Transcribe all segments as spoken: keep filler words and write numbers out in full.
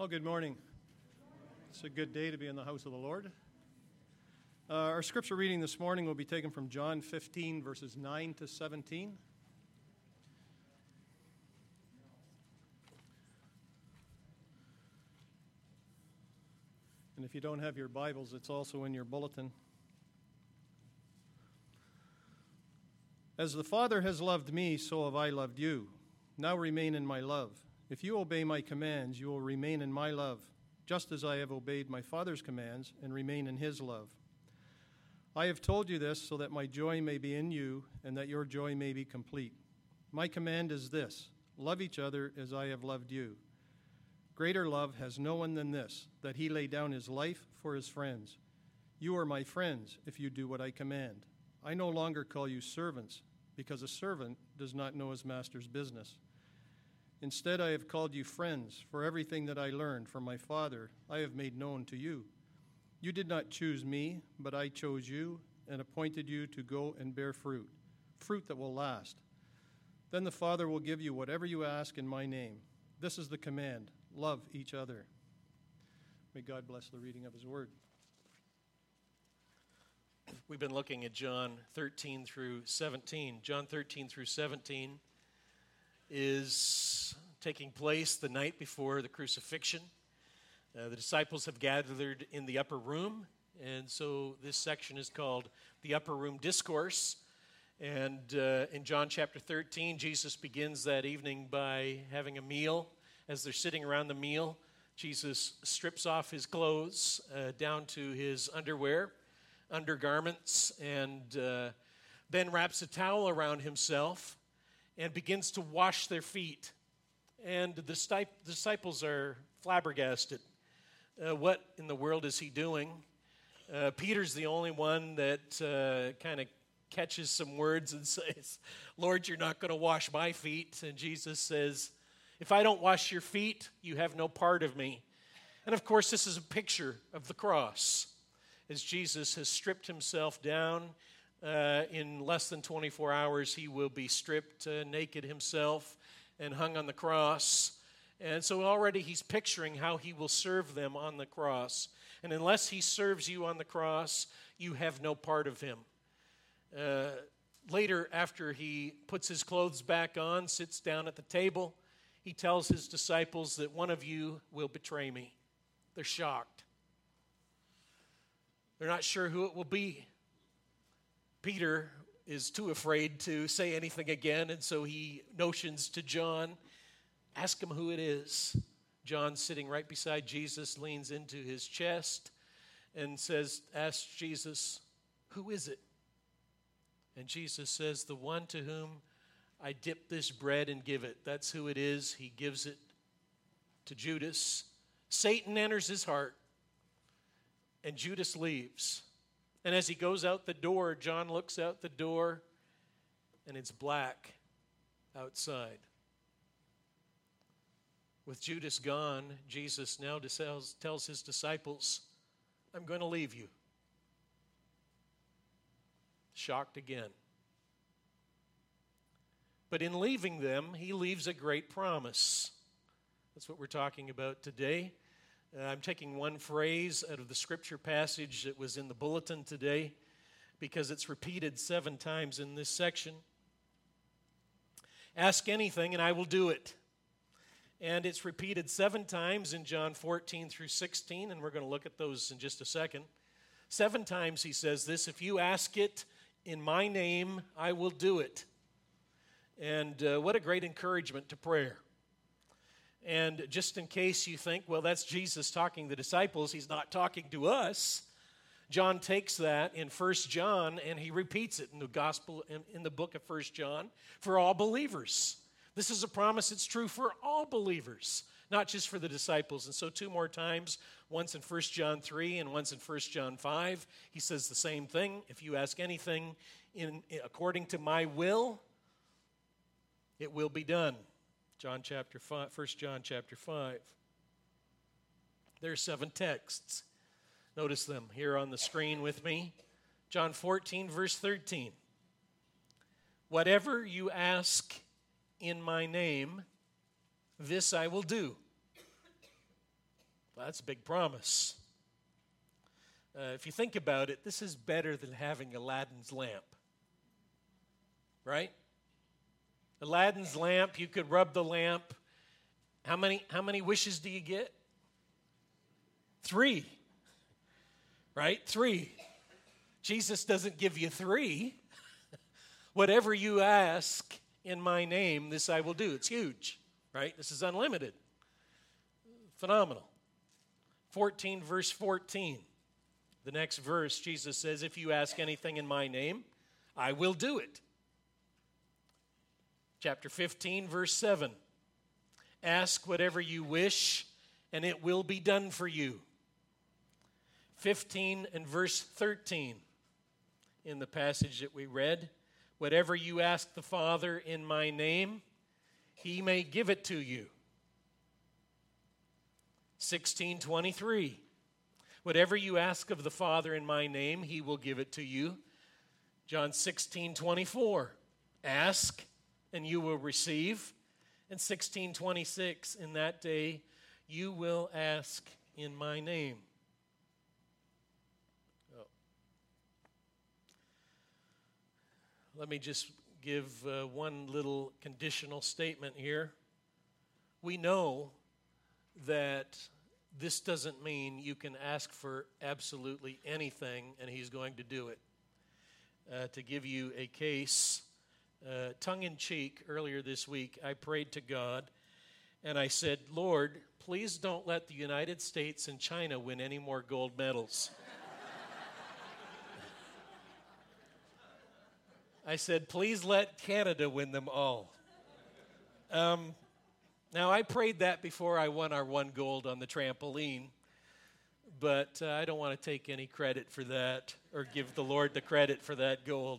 Well, good morning. It's a good day to be in the house of the Lord. Uh, our scripture reading this morning will be taken from John fifteen, verses nine to seventeen. And if you don't have your Bibles, it's also in your bulletin. As the Father has loved me, so have I loved you. Now remain in my love. If you obey my commands, you will remain in my love, just as I have obeyed my Father's commands and remain in his love. I have told you this so that my joy may be in you and that your joy may be complete. My command is this: love each other as I have loved you. Greater love has no one than this, that he lay down his life for his friends. You are my friends if you do what I command. I no longer call you servants, because a servant does not know his master's business. Instead, I have called you friends, for everything that I learned from my Father I have made known to you. You did not choose me, but I chose you and appointed you to go and bear fruit, fruit that will last. Then the Father will give you whatever you ask in my name. This is the command: love each other. May God bless the reading of his word. We've been looking at John thirteen through seventeen. John thirteen through seventeen is taking place the night before the crucifixion. Uh, the disciples have gathered in the upper room, and so this section is called the Upper Room Discourse. And uh, in John chapter thirteen, Jesus begins that evening by having a meal. As they're sitting around the meal, Jesus strips off his clothes uh, down to his underwear, undergarments, and uh, then wraps a towel around himself and begins to wash their feet. And the disciples are flabbergasted. Uh, what in the world is he doing? Uh, Peter's the only one that uh, kind of catches some words and says, "Lord, you're not going to wash my feet." And Jesus says, "If I don't wash your feet, you have no part of me." And of course, this is a picture of the cross. As Jesus has stripped himself down, uh, in less than twenty-four hours, he will be stripped uh, naked himself and hung on the cross. And so already he's picturing how he will serve them on the cross. And unless he serves you on the cross, you have no part of him. Uh, later, after he puts his clothes back on, sits down at the table, he tells his disciples that one of you will betray me. They're shocked. They're not sure who it will be. Peter is too afraid to say anything again, and so he notions to John, ask him who it is. John, sitting right beside Jesus, leans into his chest and says, asks Jesus, "Who is it?" And Jesus says, "The one to whom I dip this bread and give it." That's who it is. He gives it to Judas. Satan enters his heart, and Judas leaves. And as he goes out the door, John looks out the door, and it's black outside. With Judas gone, Jesus now tells, tells his disciples, "I'm going to leave you." Shocked again. But in leaving them, he leaves a great promise. That's what we're talking about today. Uh, I'm taking one phrase out of the scripture passage that was in the bulletin today because it's repeated seven times in this section. Ask anything and I will do it. And it's repeated seven times in John fourteen through sixteen, and we're going to look at those in just a second. Seven times he says this: "If you ask it in my name, I will do it." And uh, what a great encouragement to prayer. And just in case you think, well, that's Jesus talking to the disciples, he's not talking to us, John takes that in First John and he repeats it in the gospel, in, in the book of First John, for all believers. This is a promise that's true for all believers, not just for the disciples. And so two more times, once in First John three and once in First John five, he says the same thing. If you ask anything in, according to my will, it will be done. John chapter five, First John chapter five. There are seven texts. Notice them here on the screen with me. John fourteen, verse thirteen. "Whatever you ask in my name, this I will do, Well, that's a big promise. Uh, if you think about it, this is better than having Aladdin's lamp. Right? Aladdin's lamp, you could rub the lamp. How many, how many wishes do you get? Three. Right? Three. Jesus doesn't give you three. Whatever you ask in my name, this I will do. It's huge. Right? This is unlimited. Phenomenal. fourteen, verse fourteen. The next verse, Jesus says, if you ask anything in my name, I will do it. Chapter fifteen, verse seven. Ask whatever you wish, and it will be done for you. fifteen and verse thirteen in the passage that we read. Whatever you ask the Father in my name, he may give it to you. sixteen twenty-three. Whatever you ask of the Father in my name, he will give it to you. John sixteen twenty-four. Ask, and you will receive. And sixteen twenty-six, in that day, you will ask in my name. Oh. Let me just give uh, one little conditional statement here. We know that this doesn't mean you can ask for absolutely anything and he's going to do it. Uh, to give you a case, uh, tongue-in-cheek, earlier this week, I prayed to God and I said, Lord, please don't let the United States and China win any more gold medals. I said, please let Canada win them all. Um, now, I prayed that before I won our one gold on the trampoline, but uh, I don't want to take any credit for that or give the Lord the credit for that gold.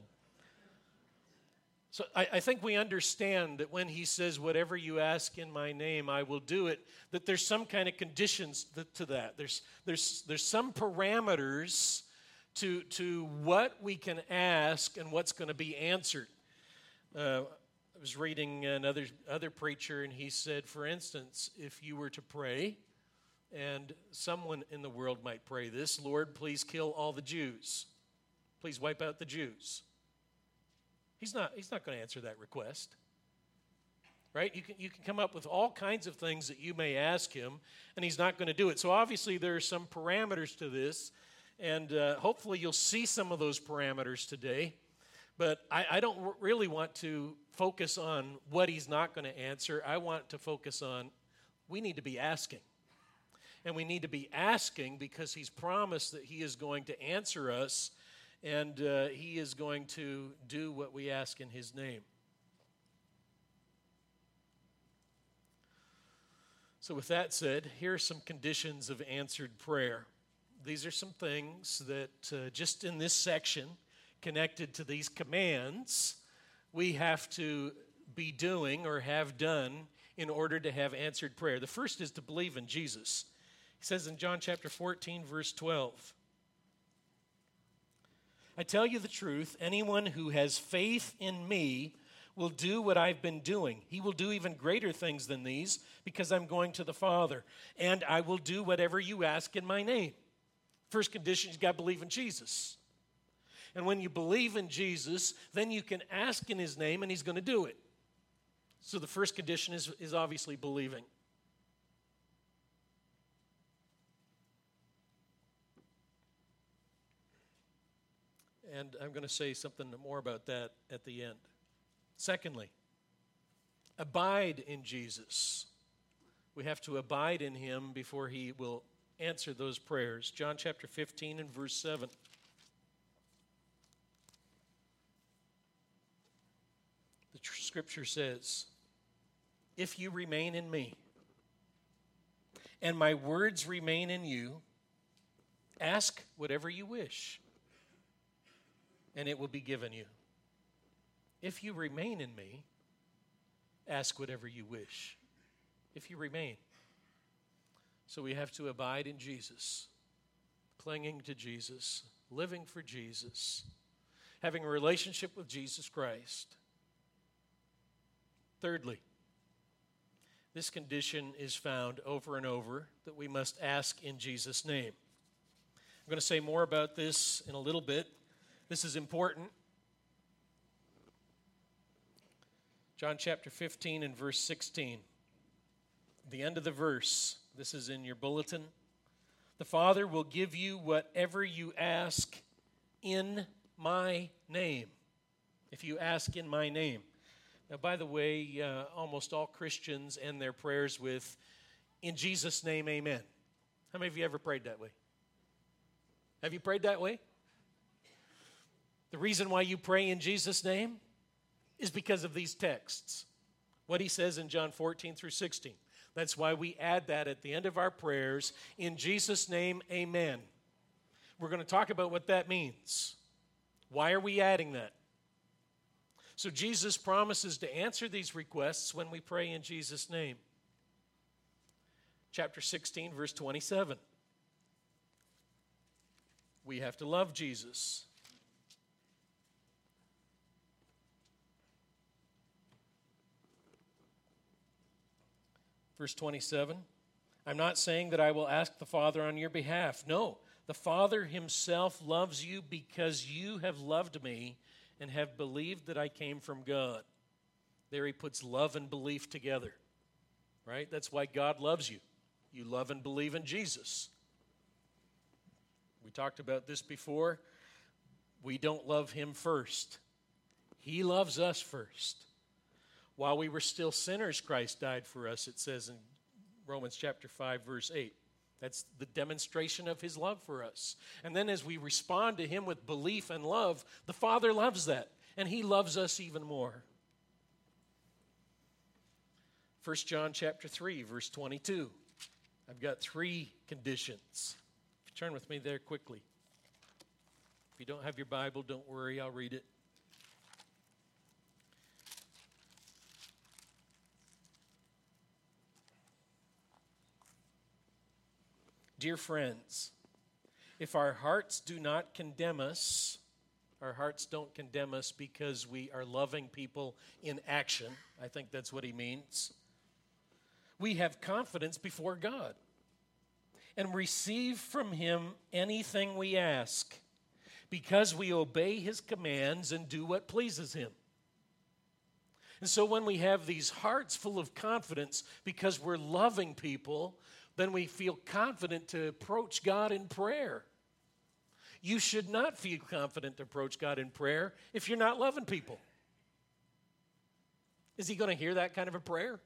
So I, I think we understand that when he says, whatever you ask in my name, I will do it, that there's some kind of conditions th- to that. There's, there's, there's some parameters to, to what we can ask and what's going to be answered. Uh, I was reading another other preacher, and he said, for instance, if you were to pray, and someone in the world might pray this, Lord, please kill all the Jews. Please wipe out the Jews. He's not, he's not going to answer that request. Right? You can, you can come up with all kinds of things that you may ask him, and he's not going to do it. So obviously there are some parameters to this, and uh, hopefully you'll see some of those parameters today. But I, I don't r- really want to focus on what he's not going to answer. I want to focus on we need to be asking. And we need to be asking because he's promised that he is going to answer us, and uh, he is going to do what we ask in his name. So with that said, here are some conditions of answered prayer. These are some things that uh, just in this section, connected to these commands, we have to be doing or have done in order to have answered prayer. The first is to believe in Jesus. He says in John chapter fourteen, verse twelve, I tell you the truth, anyone who has faith in me will do what I've been doing. He will do even greater things than these because I'm going to the Father, and I will do whatever you ask in my name. First condition, you've got to believe in Jesus. And when you believe in Jesus, then you can ask in his name and he's going to do it. So the first condition is, is obviously believing. And I'm going to say something more about that at the end. Secondly, abide in Jesus. We have to abide in him before he will answer those prayers. John chapter fifteen and verse seven. The tr- scripture says, if you remain in me, and my words remain in you, ask whatever you wish, and it will be given you. If you remain in me, ask whatever you wish. If you remain. So we have to abide in Jesus, clinging to Jesus, living for Jesus, having a relationship with Jesus Christ. Thirdly, this condition is found over and over, that we must ask in Jesus' name. I'm going to say more about this in a little bit. This is important. John chapter fifteen and verse sixteen. The end of the verse. This is in your bulletin. The Father will give you whatever you ask in my name. If you ask in my name. Now, by the way, uh, almost all Christians end their prayers with, in Jesus' name, amen. How many of you ever prayed that way? Have you prayed that way? The reason why you pray in Jesus' name is because of these texts. What he says in John fourteen through sixteen. That's why we add that at the end of our prayers. In Jesus' name, amen. We're going to talk about what that means. Why are we adding that? So Jesus promises to answer these requests when we pray in Jesus' name. Chapter sixteen, verse twenty-seven. We have to love Jesus. Verse twenty-seven, I'm not saying that I will ask the Father on your behalf. No, the Father himself loves you because you have loved me and have believed that I came from God. There he puts love and belief together, right? That's why God loves you. You love and believe in Jesus. We talked about this before. We don't love him first. He loves us first. While we were still sinners, Christ died for us, it says in Romans chapter five, verse eight. That's the demonstration of his love for us. And then as we respond to him with belief and love, the Father loves that, and he loves us even more. First John chapter three, verse twenty-two. I've got three conditions. If you turn with me there quickly. If you don't have your Bible, don't worry, I'll read it. Dear friends, if our hearts do not condemn us, our hearts don't condemn us because we are loving people in action. I think that's what he means. We have confidence before God and receive from him anything we ask because we obey his commands and do what pleases him. And so when we have these hearts full of confidence because we're loving people, then we feel confident to approach God in prayer. You should not feel confident to approach God in prayer if you're not loving people. Is he going to hear that kind of a prayer?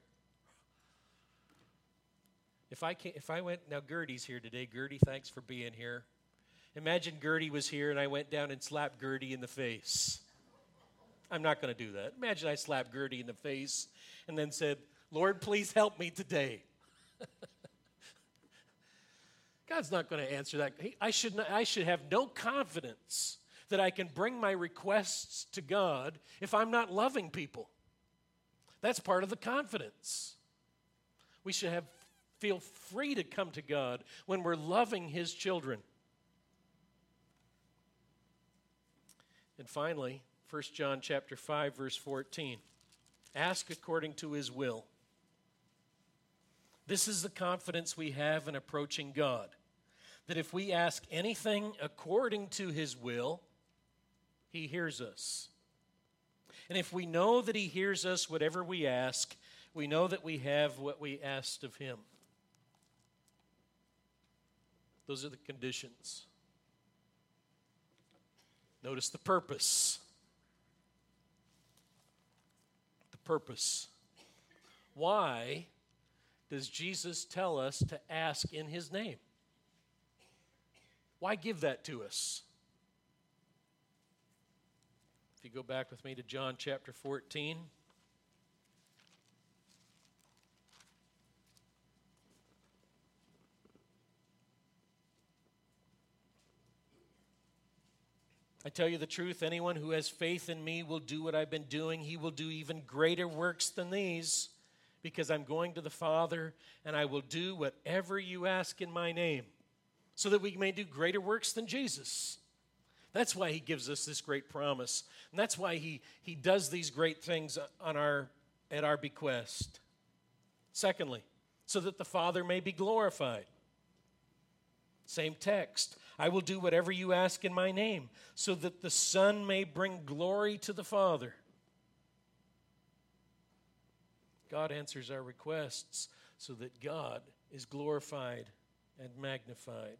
If I can, if I went, now Gertie's here today. Gertie, thanks for being here. Imagine Gertie was here and I went down and slapped Gertie in the face. I'm not going to do that. Imagine I slapped Gertie in the face and then said, Lord, please help me today. God's not going to answer that. I should, not, I should have no confidence that I can bring my requests to God if I'm not loving people. That's part of the confidence. We should have feel free to come to God when we're loving his children. And finally, First John chapter five, verse fourteen. Ask according to his will. This is the confidence we have in approaching God, that if we ask anything according to his will, he hears us. And if we know that he hears us whatever we ask, we know that we have what we asked of him. Those are the conditions. Notice the purpose. The purpose. Why does Jesus tell us to ask in his name? Why give that to us? If you go back with me to John chapter fourteen. I tell you the truth, anyone who has faith in me will do what I've been doing. He will do even greater works than these, because I'm going to the Father, and I will do whatever you ask in my name, so that we may do greater works than Jesus. That's why he gives us this great promise. And that's why he, he does these great things on our, at our bequest. Secondly, so that the Father may be glorified. Same text. I will do whatever you ask in my name, so that the Son may bring glory to the Father. God answers our requests so that God is glorified and magnified.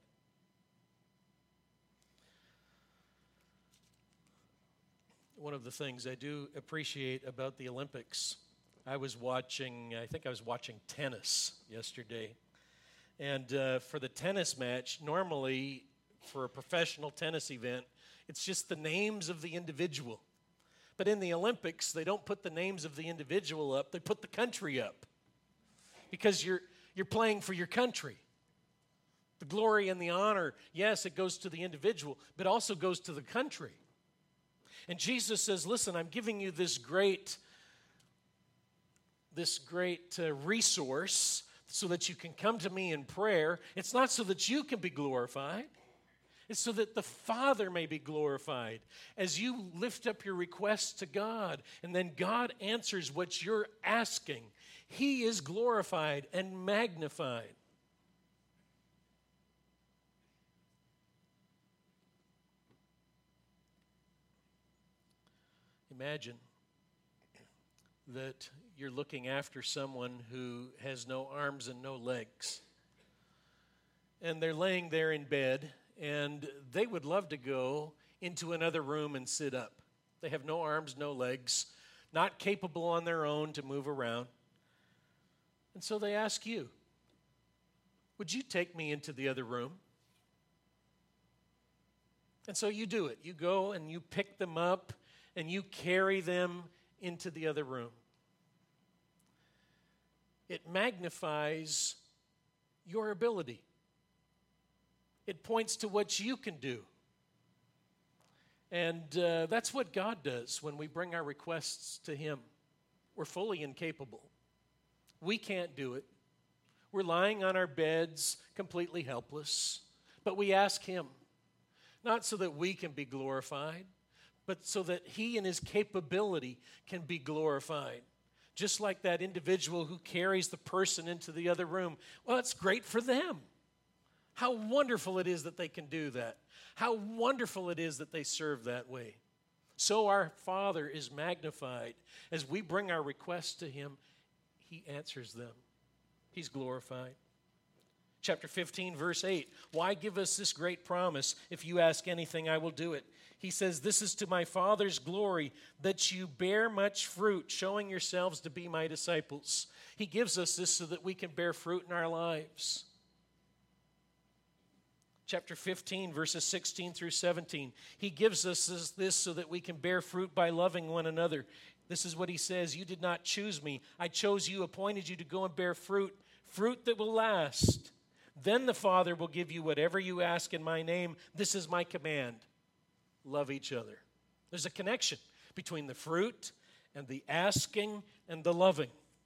One of the things I do appreciate about the Olympics, I was watching, I think I was watching tennis yesterday. And uh, for the tennis match, normally for a professional tennis event, it's just the names of the individual. But in the Olympics, they don't put the names of the individual up, they put the country up. Because you're, you're playing for your country. The glory and the honor, yes, it goes to the individual, but also goes to the country. And Jesus says, listen, I'm giving you this great, this great uh, resource so that you can come to me in prayer. It's not so that you can be glorified. It's so that the Father may be glorified as you lift up your requests to God, and then God answers what you're asking. He is glorified and magnified. Imagine that you're looking after someone who has no arms and no legs. And they're laying there in bed, and they would love to go into another room and sit up. They have no arms, no legs, not capable on their own to move around. And so they ask you, would you take me into the other room? And so you do it. You go and you pick them up and you carry them into the other room. It magnifies your ability. It points to what you can do. And uh, that's what God does when we bring our requests to Him. We're fully incapable. We can't do it. We're lying on our beds, completely helpless. But we ask Him, not so that we can be glorified, but so that He and His capability can be glorified. Just like that individual who carries the person into the other room. Well, it's great for them. How wonderful it is that they can do that. How wonderful it is that they serve that way. So our Father is magnified. As we bring our requests to Him, He answers them. He's glorified. Chapter fifteen, verse eight. Why give us this great promise? If you ask anything, I will do it. He says, this is to my Father's glory, that you bear much fruit, showing yourselves to be my disciples. He gives us this so that we can bear fruit in our lives. Chapter fifteen, verses sixteen through seventeen. He gives us this, this so that we can bear fruit by loving one another. This is what he says, you did not choose me. I chose you, appointed you to go and bear fruit, fruit that will last. Then the Father will give you whatever you ask in my name. This is my command. Love each other. There's a connection between the fruit and the asking and the loving.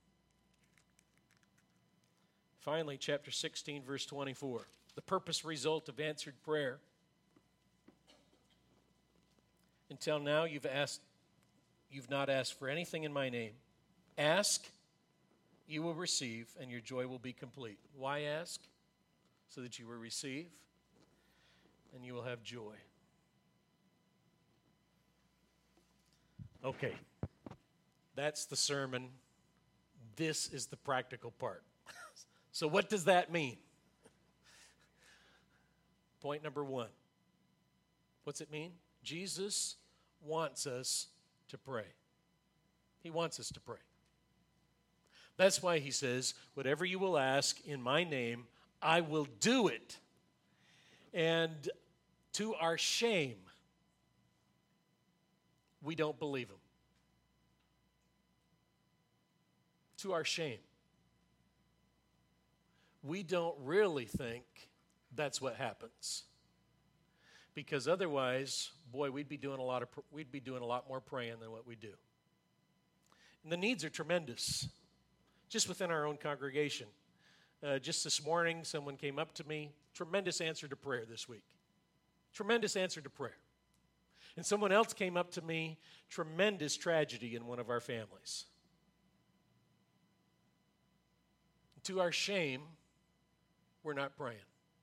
Finally, chapter sixteen, verse twenty-four. The purpose result of answered prayer. Until now, you've asked, you've not asked for anything in my name. Ask, you will receive, and your joy will be complete. Why ask? So that you will receive, and you will have joy. Okay, that's the sermon. This is the practical part. So what does that mean? Point number one. What's it mean? Jesus wants us to pray. He wants us to pray. That's why he says, whatever you will ask in my name, I will do it. And to our shame, we don't believe him. To our shame. We don't really think that's what happens. Because otherwise, boy, we'd be doing a lot of we'd be doing a lot more praying than what we do. And the needs are tremendous. Just within our own congregation. Uh, just this morning, someone came up to me. Tremendous answer to prayer this week. Tremendous answer to prayer. And someone else came up to me. Tremendous tragedy in one of our families. to our shame, we're not praying.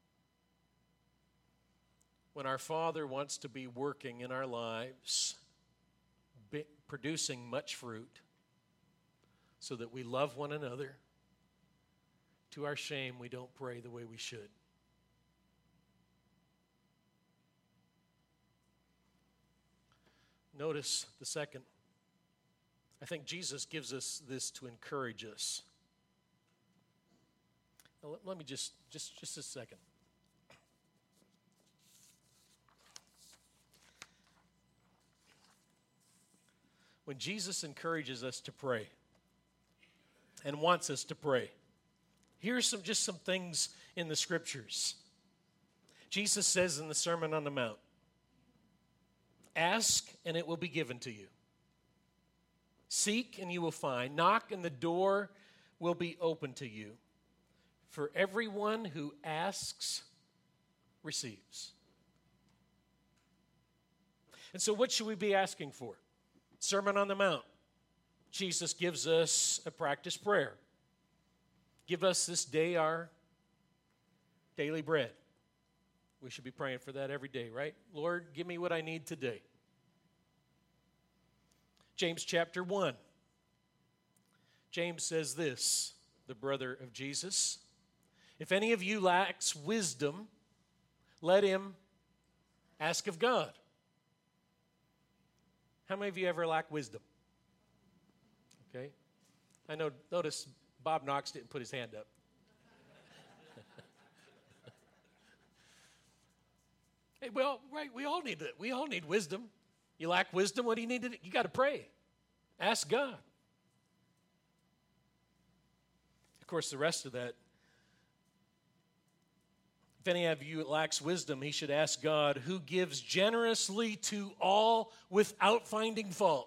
When our Father wants to be working in our lives, be, producing much fruit, so that we love one another, to our shame, we don't pray the way we should. Notice the second. I think Jesus gives us this to encourage us. Now, let, let me just, just, just a second. When Jesus encourages us to pray and wants us to pray, here's some just some things in the Scriptures. Jesus says in the Sermon on the Mount, ask and it will be given to you. Seek and you will find. Knock and the door will be open to you. For everyone who asks receives. And so what should we be asking for? Sermon on the Mount. Jesus gives us a practice prayer. Give us this day our daily bread. We should be praying for that every day, right? Lord, give me what I need today. James chapter one. James says this, the brother of Jesus. If any of you lacks wisdom, let him ask of God. How many of you ever lack wisdom? Okay. I know, notice Bob Knox didn't put his hand up. Hey, well, right, we all need it. We all need wisdom. You lack wisdom, what do you need to do? You got to pray. Ask God. Of course, the rest of that, if any of you lacks wisdom, he should ask God, who gives generously to all without finding fault.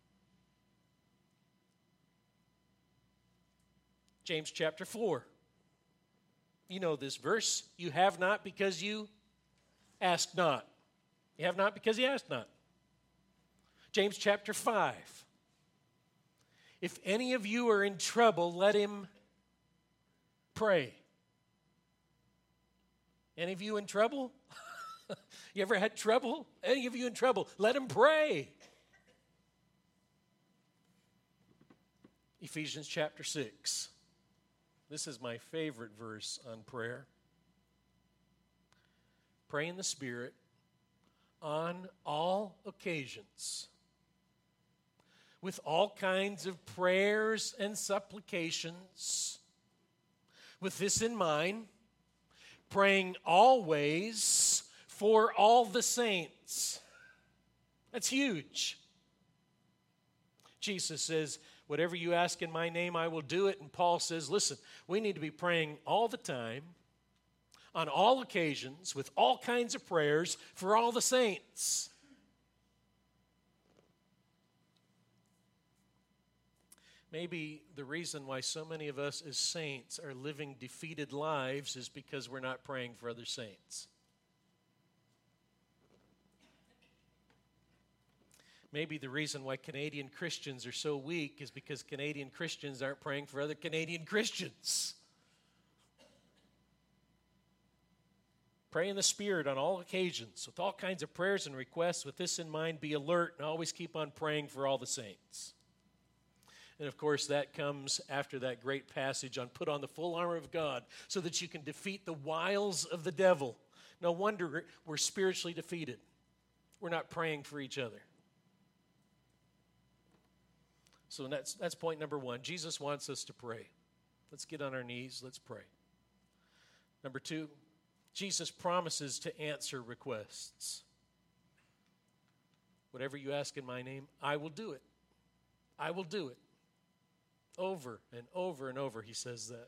James chapter four. You know this verse. You have not because you ask not. You have not because you ask not. James chapter five. If any of you are in trouble, let him pray. Any of you in trouble? You ever had trouble? Any of you in trouble? Let him pray. Ephesians chapter six. This is my favorite verse on prayer. Pray in the Spirit on all occasions, with all kinds of prayers and supplications. With this in mind, praying always for all the saints. That's huge. Jesus says, whatever you ask in my name, I will do it. And Paul says, listen, we need to be praying all the time, on all occasions, with all kinds of prayers for all the saints. Maybe the reason why so many of us as saints are living defeated lives is because we're not praying for other saints. Maybe the reason why Canadian Christians are so weak is because Canadian Christians aren't praying for other Canadian Christians. Pray in the Spirit on all occasions, with all kinds of prayers and requests. With this in mind, be alert and always keep on praying for all the saints. And of course, that comes after that great passage on put on the full armor of God so that you can defeat the wiles of the devil. No wonder we're spiritually defeated. We're not praying for each other. So that's, that's point number one. Jesus wants us to pray. Let's get on our knees. Let's pray. Number two, Jesus promises to answer requests. Whatever you ask in my name, I will do it. I will do it. Over and over and over, he says that.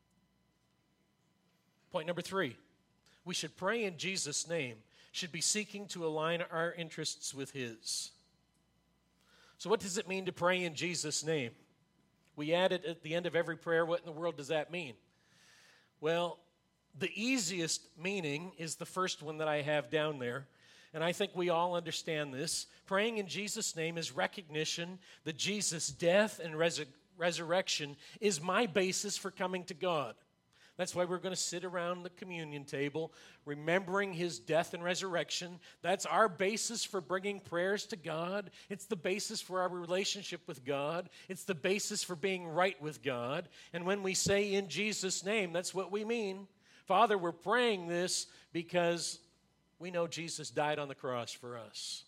Point number three, we should pray in Jesus' name, should be seeking to align our interests with his. So what does it mean to pray in Jesus' name? We add it at the end of every prayer. What in the world does that mean? Well, the easiest meaning is the first one that I have down there. And I think we all understand this. Praying in Jesus' name is recognition that Jesus' death and resurrection resurrection is my basis for coming to God. That's why we're going to sit around the communion table, remembering his death and resurrection. That's our basis for bringing prayers to God. It's the basis for our relationship with God. It's the basis for being right with God. And when we say in Jesus' name, that's what we mean. Father, we're praying this because we know Jesus died on the cross for us.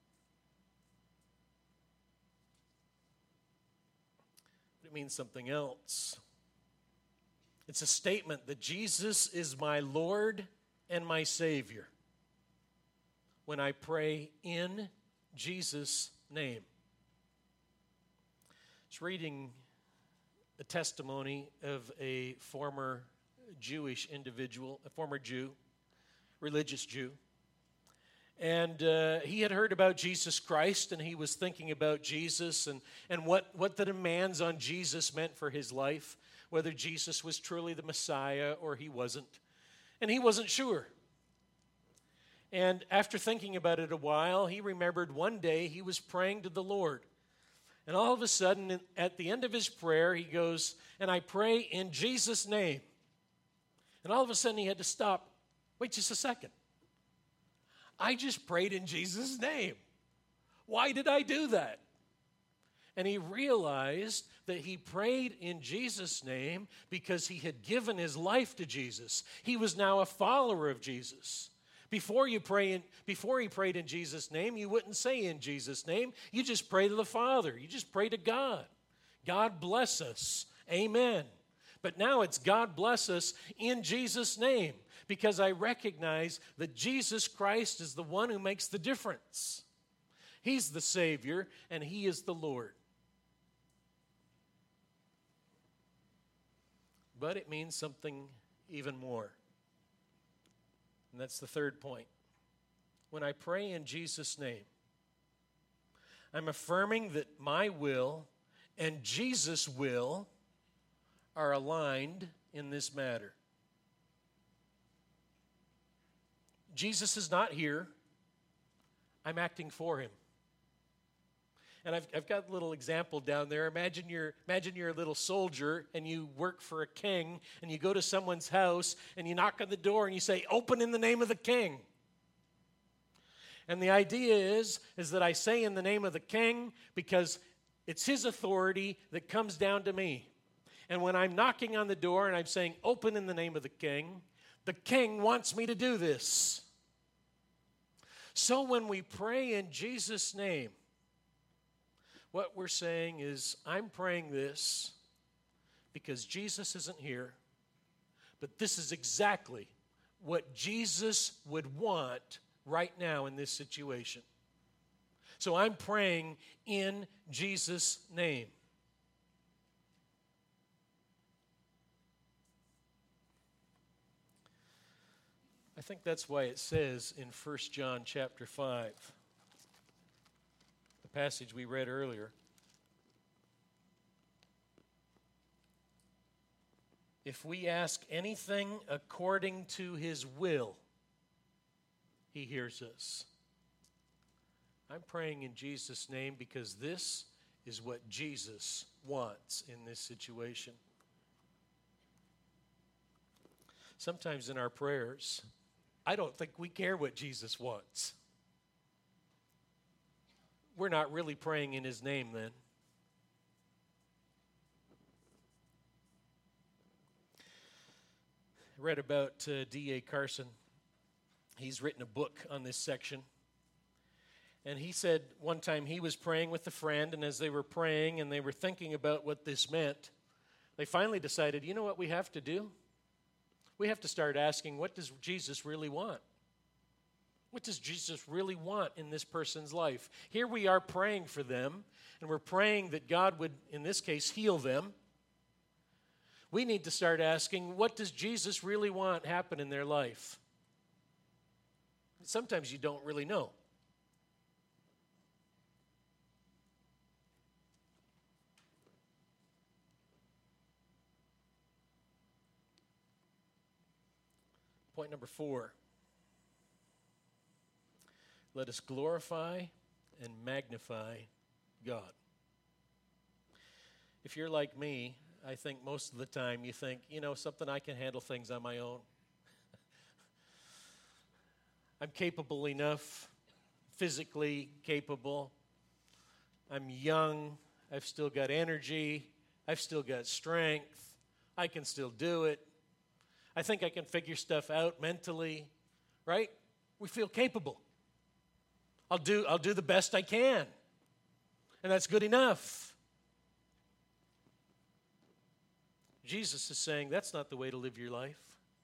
But it means something else. It's a statement that Jesus is my Lord and my Savior when I pray in Jesus' name. I was reading a testimony of a former Jewish individual, a former Jew, religious Jew. And uh, he had heard about Jesus Christ, and he was thinking about Jesus and, and what, what the demands on Jesus meant for his life, whether Jesus was truly the Messiah or he wasn't. And he wasn't sure. And after thinking about it a while, he remembered one day he was praying to the Lord. And all of a sudden, at the end of his prayer, he goes, and I pray in Jesus' name. And all of a sudden, he had to stop. Wait just a second. I just prayed in Jesus' name. Why did I do that? And he realized that he prayed in Jesus' name because he had given his life to Jesus. He was now a follower of Jesus. Before you pray in, before he prayed in Jesus' name, you wouldn't say in Jesus' name. You just pray to the Father. You just pray to God. God bless us. Amen. But now it's God bless us in Jesus' name because I recognize that Jesus Christ is the one who makes the difference. He's the Savior and he is the Lord. But it means something even more. And that's the third point. When I pray in Jesus' name, I'm affirming that my will and Jesus' will are aligned in this matter. Jesus is not here. I'm acting for him. And I've, I've got a little example down there. Imagine you're, imagine you're a little soldier and you work for a king and you go to someone's house and you knock on the door and you say, open in the name of the king. And the idea is, is that I say in the name of the king because it's his authority that comes down to me. And when I'm knocking on the door and I'm saying, open in the name of the king, the king wants me to do this. So when we pray in Jesus' name, what we're saying is, I'm praying this because Jesus isn't here, but this is exactly what Jesus would want right now in this situation. So I'm praying in Jesus' name. I think that's why it says in First John chapter five, the passage we read earlier, if we ask anything according to his will, he hears us. I'm praying in Jesus' name because this is what Jesus wants in this situation. Sometimes in our prayers, I don't think we care what Jesus wants. We're not really praying in his name then. I read about uh, D A Carson. He's written a book on this section. And he said one time he was praying with a friend, and as they were praying and they were thinking about what this meant, they finally decided, you know what we have to do? We have to start asking, what does Jesus really want? What does Jesus really want in this person's life? Here we are praying for them, and we're praying that God would, in this case, heal them. We need to start asking, what does Jesus really want happen in their life? Sometimes you don't really know. Point number four. Let us glorify and magnify God. if you're like me, I think most of the time you think, you know, something, I can handle things on my own. I'm capable enough, physically capable. I'm young. I've still got energy. I've still got strength. I can still do it. I think I can figure stuff out mentally, right? We feel capable. I'll do, I'll do the best I can. And that's good enough. Jesus is saying that's not the way to live your life.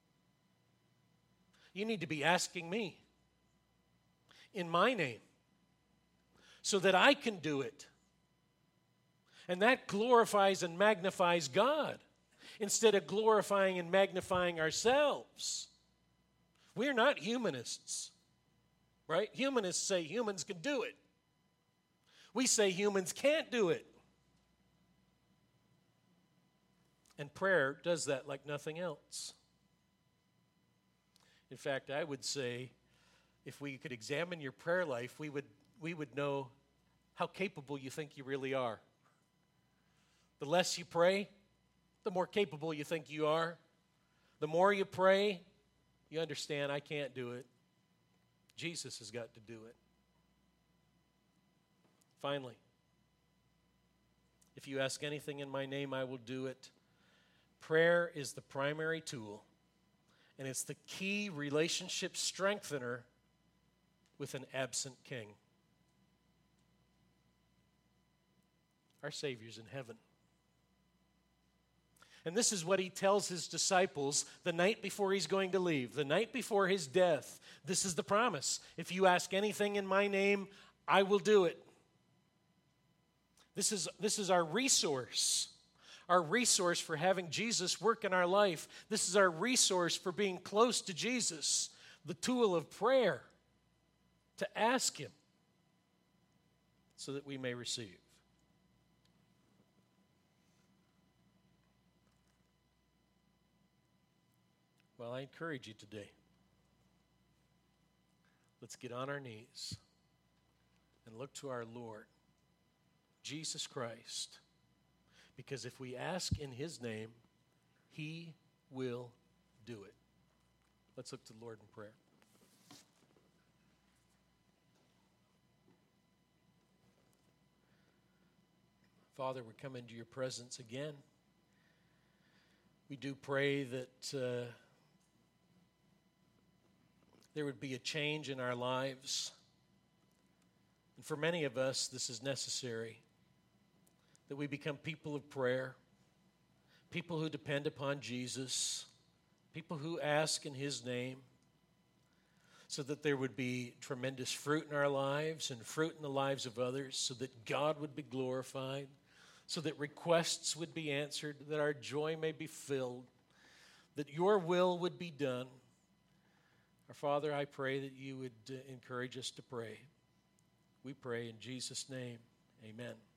You need to be asking me in my name so that I can do it. And that glorifies and magnifies God instead of glorifying and magnifying ourselves. We're not humanists, right? Humanists say humans can do it. We say humans can't do it. And prayer does that like nothing else. In fact, I would say if we could examine your prayer life, we would, we would know how capable you think you really are. The less you pray, the more capable you think you are. The more you pray, you understand, I can't do it. Jesus has got to do it. Finally, if you ask anything in my name, I will do it. Prayer is the primary tool, and it's the key relationship strengthener with an absent king. Our Savior's in heaven. And this is what he tells his disciples the night before he's going to leave, the night before his death. This is the promise. If you ask anything in my name, I will do it. This is, this is our resource, our resource for having Jesus work in our life. This is our resource for being close to Jesus, the tool of prayer, to ask him so that we may receive. Well, I encourage you today. Let's get on our knees and look to our Lord, Jesus Christ. Because if we ask in his name, he will do it. Let's look to the Lord in prayer. Father, we come into your presence again. We do pray that uh, there would be a change in our lives. And for many of us, this is necessary, that we become people of prayer, people who depend upon Jesus, people who ask in his name, so that there would be tremendous fruit in our lives and fruit in the lives of others, so that God would be glorified, so that requests would be answered, that our joy may be filled, that your will would be done. Our Father, I pray that you would uh, encourage us to pray. We pray in Jesus' name. Amen.